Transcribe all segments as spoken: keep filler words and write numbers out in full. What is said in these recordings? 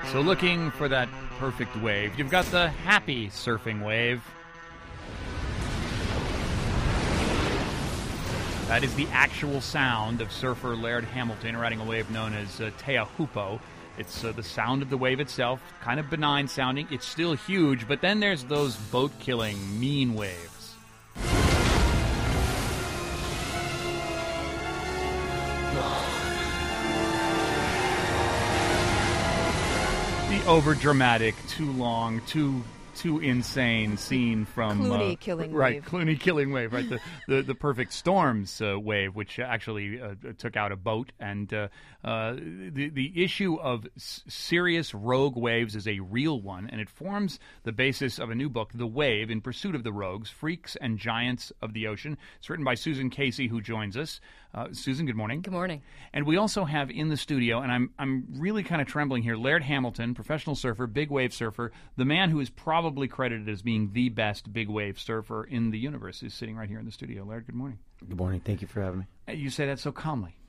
So looking for that perfect wave. You've got the happy surfing wave. That is the actual sound of surfer Laird Hamilton riding a wave known as uh, Teahupo. It's uh, the sound of the wave itself, kind of benign sounding. It's still huge, but then there's those boat-killing, mean waves. The overdramatic, too long, too too insane scene from Clooney uh, killing right, wave. Clooney killing wave, right? The the, the perfect storms uh, wave, which actually uh, took out a boat, and uh, uh, the the issue of s- serious rogue waves is a real one, and it forms the basis of a new book, The Wave: In Pursuit of the Rogues, Freaks and Giants of the Ocean. It's written by Susan Casey, who joins us. Uh, Susan, good morning. Good morning. And we also have in the studio, and I'm I'm really kind of trembling here, Laird Hamilton, professional surfer, big wave surfer, the man who is probably credited as being the best big wave surfer in the universe, is sitting right here in the studio. Laird, good morning. Good morning. Thank you for having me. You say that so calmly.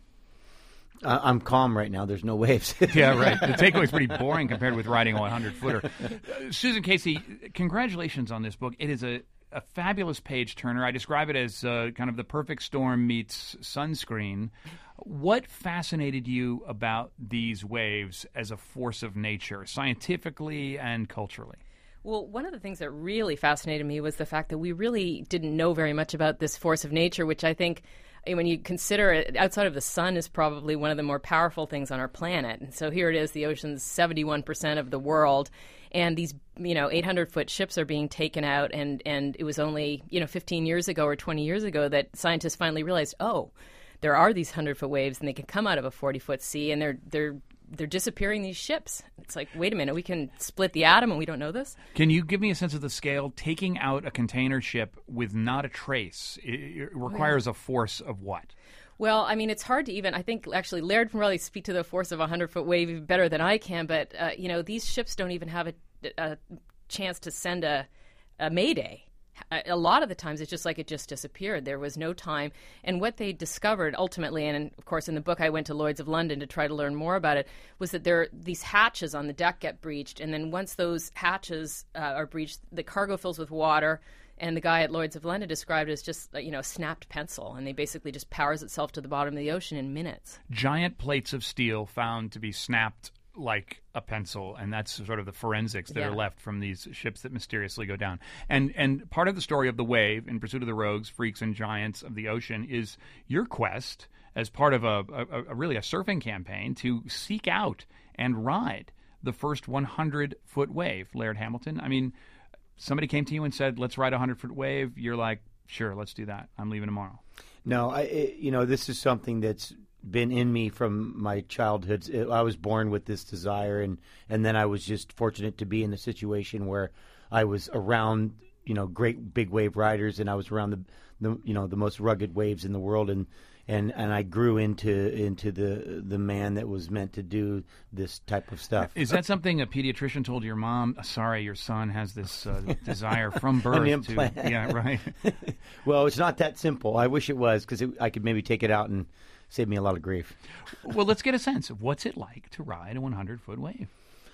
Uh, I'm calm right now. There's no waves. Yeah, right. The takeaway is pretty boring compared with riding a hundred-footer. Uh, Susan Casey, congratulations on this book. It is a a fabulous page-turner. I describe it as uh, kind of the perfect storm meets sunscreen. What fascinated you about these waves as a force of nature, scientifically and culturally? Well, one of the things that really fascinated me was the fact that we really didn't know very much about this force of nature, which I think, when you consider it, outside of the sun is probably one of the more powerful things on our planet. And so here it is, the ocean's seventy-one percent of the world, and these, you know, eight hundred foot ships are being taken out, and, and it was only, you know, fifteen years ago or twenty years ago that scientists finally realized, oh, there are these one hundred foot waves, and they can come out of a forty foot sea, and they're they're they're disappearing these ships. It's like, wait a minute, we can split the atom and we don't know this? Can you give me a sense of the scale? Taking out a container ship with not a trace, it, it requires a force of what? Well, I mean, it's hard to even, I think actually Laird can probably speak to the force of a one hundred foot wave even better than I can, but, uh, you know, these ships don't even have a, a chance to send a, a mayday. A lot of the times it's just like it just disappeared. There was no time. And what they discovered ultimately, and of course in the book I went to Lloyd's of London to try to learn more about it, was that there these hatches on the deck get breached. And then once those hatches uh, are breached, the cargo fills with water. And the guy at Lloyd's of London described it as just, you know, a snapped pencil. And they basically just powers itself to the bottom of the ocean in minutes. Giant plates of steel found to be snapped like a pencil, and that's sort of the forensics that yeah. are left from these ships that mysteriously go down. And and part of the story of The Wave, In Pursuit of the Rogues, Freaks and Giants of the Ocean, is your quest as part of a, a, a really a surfing campaign to seek out and ride the first one hundred foot wave. Laird Hamilton, I mean, somebody came to you and said, let's ride a one hundred foot wave. You're like, sure, let's do that. I'm leaving tomorrow. No, I, it, you know, this is something that's been in me from my childhood. I was born with this desire, and, and then I was just fortunate to be in a situation where I was around, you know, great big wave riders, and I was around the, the you know, the most rugged waves in the world, and and, and I grew into into the the man that was meant to do this type of stuff. Is that something a pediatrician told your mom? Sorry, your son has this uh, desire from birth. An implant. To, yeah, right. Well, it's not that simple. I wish it was, because I could maybe take it out and save me a lot of grief. Well, let's get a sense of what's it like to ride a one hundred foot wave.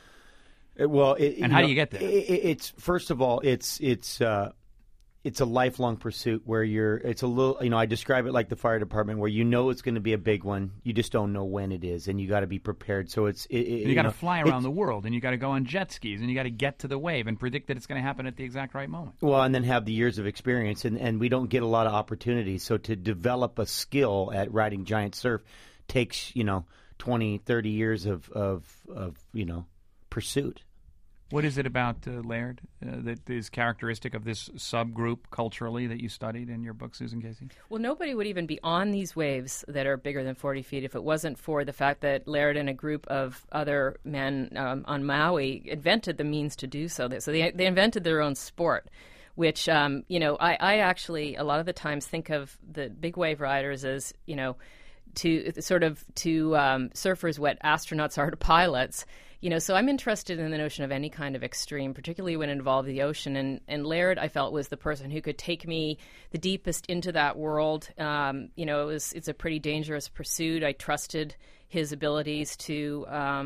It, well, it, and you how know, do you get there? It, it's first of all, it's it's uh, it's a lifelong pursuit where you're. It's a little, you know, I describe it like the fire department, where you know it's going to be a big one, you just don't know when it is, and you got to be prepared. So it's it, you, you got to fly around the world, and you got to go on jet skis, and you got to get to the wave and predict that it's going to happen at the exact right moment. Well, and then have the years of experience, and and we don't get a lot of opportunities. So to develop a skill at riding giant surf takes, you know, twenty, thirty years of of, of you know pursuit. What is it about uh, Laird uh, that is characteristic of this subgroup culturally that you studied in your book, Susan Casey? Well, nobody would even be on these waves that are bigger than forty feet if it wasn't for the fact that Laird and a group of other men um, on Maui invented the means to do so. So they, they invented their own sport, which, um, you know, I, I actually a lot of the times think of the big wave riders as, you know, to sort of to um, surfers what astronauts are to pilots. You know, so I'm interested in the notion of any kind of extreme, particularly when it involved the ocean. And, and Laird, I felt, was the person who could take me the deepest into that world. Um, you know, it was it's a pretty dangerous pursuit. I trusted his abilities to, um,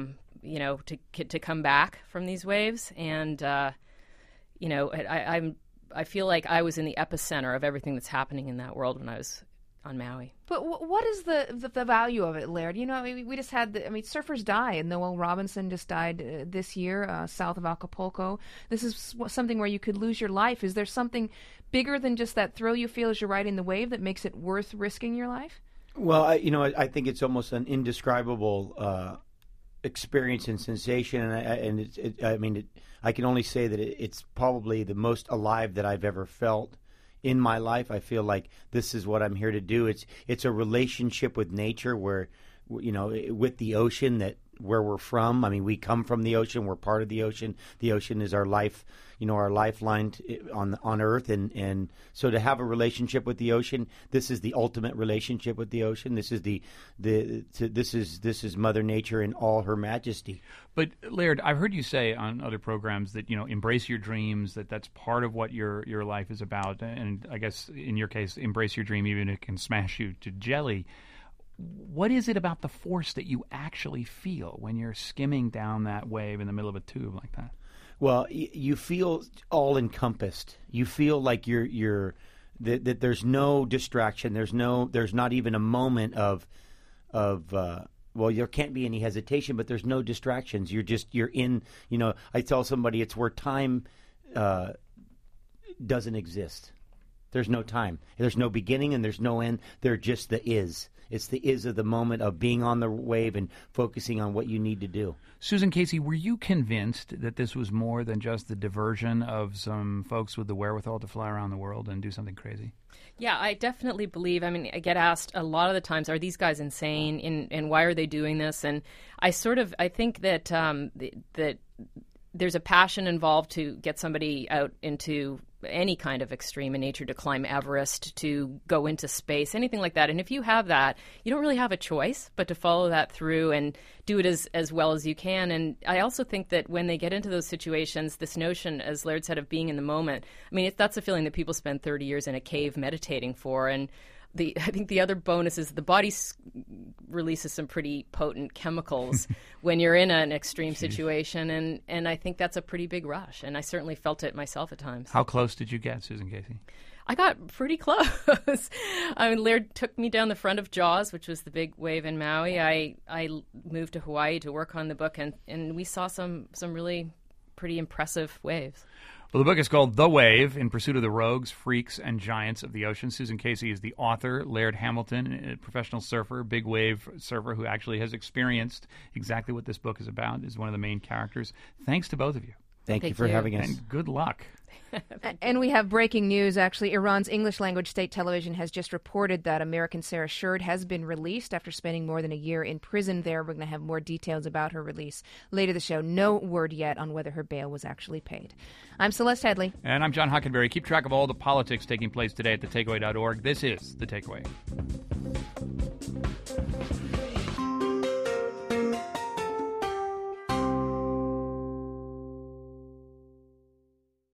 you know, to to come back from these waves. And uh, you know, I, I'm I feel like I was in the epicenter of everything that's happening in that world when I was on Maui. But w- what is the, the the value of it, Laird? You know, we, we just had, the, I mean, surfers die, and Noel Robinson just died uh, this year uh, south of Acapulco. This is something where you could lose your life. Is there something bigger than just that thrill you feel as you're riding the wave that makes it worth risking your life? Well, I, you know, I, I think it's almost an indescribable uh, experience and sensation, and I, and it's, it, I mean, it, I can only say that it, it's probably the most alive that I've ever felt in my life. I feel like this is what I'm here to do. It's it's a relationship with nature, where, you know, with the ocean, that where we're from. I mean, we come from the ocean. We're part of the ocean. The ocean is our life, you know, our lifeline on on Earth, and, and so to have a relationship with the ocean, this is the ultimate relationship with the ocean. This is the the to, this is this is Mother Nature in all her majesty. But Laird, I've heard you say on other programs that, you know, embrace your dreams, that that's part of what your your life is about, and I guess in your case, embrace your dream even if it can smash you to jelly. What is it about the force that you actually feel when you're skimming down that wave in the middle of a tube like that? Well, y- you feel all encompassed. You feel like you're you're that, that there's no distraction. There's no there's not even a moment of of uh, well, there can't be any hesitation, but there's no distractions. You're just you're in. You know, I tell somebody it's where time uh, doesn't exist. There's no time. There's no beginning and there's no end. There just the is. It's the is of the moment of being on the wave and focusing on what you need to do. Susan Casey, were you convinced that this was more than just the diversion of some folks with the wherewithal to fly around the world and do something crazy? Yeah, I definitely believe. I mean, I get asked a lot of the times, are these guys insane? And, and why are they doing this? And I sort of, I think that um, that there's a passion involved to get somebody out into any kind of extreme in nature, to climb Everest, to go into space, anything like that. And if you have that, you don't really have a choice but to follow that through and do it as, as well as you can. And I also think that when they get into those situations, this notion, as Laird said, of being in the moment, I mean, it, that's a feeling that people spend thirty years in a cave meditating for. And The, I think the other bonus is the body s- releases some pretty potent chemicals when you're in an extreme situation, and, and I think that's a pretty big rush, and I certainly felt it myself at times. How close did you get, Susan Casey? I got pretty close. I mean, Laird took me down the front of Jaws, which was the big wave in Maui. I, I moved to Hawaii to work on the book, and, and we saw some, some really pretty impressive waves. Well, the book is called The Wave, In Pursuit of the Rogues, Freaks, and Giants of the Ocean. Susan Casey is the author. Laird Hamilton, a professional surfer, big wave surfer who actually has experienced exactly what this book is about, is one of the main characters. Thanks to both of you. Thank, Thank you for you. having us. And good luck. And we have breaking news, actually. Iran's English-language state television has just reported that American Sarah Sherd has been released after spending more than a year in prison there. We're going to have more details about her release later the show. No word yet on whether her bail was actually paid. I'm Celeste Headley. And I'm John Hockenberry. Keep track of all the politics taking place today at the takeaway dot org. This is The Takeaway.